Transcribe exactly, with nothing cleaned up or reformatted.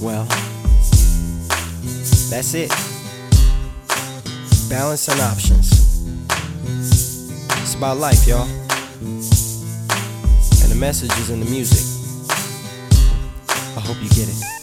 Well, that's it. Balance and options. It's about life, y'all. And the message is in the music. I hope you get it.